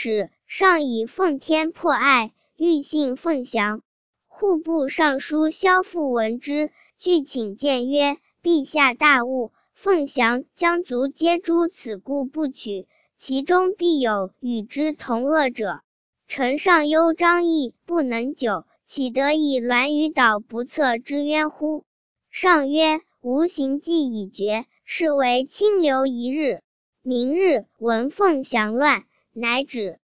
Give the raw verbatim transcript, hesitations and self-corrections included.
使，上以奉天破爱，欲信奉降。户部尚书萧复闻之，具请谏曰：陛下大悟，奉降将族皆诛，此故不取，其中必有与之同恶者。臣上忧张毅不能久，岂得以栾于岛不测之冤乎？上曰：吾行计已决，是为清留一日。明日闻奉降乱，乃止。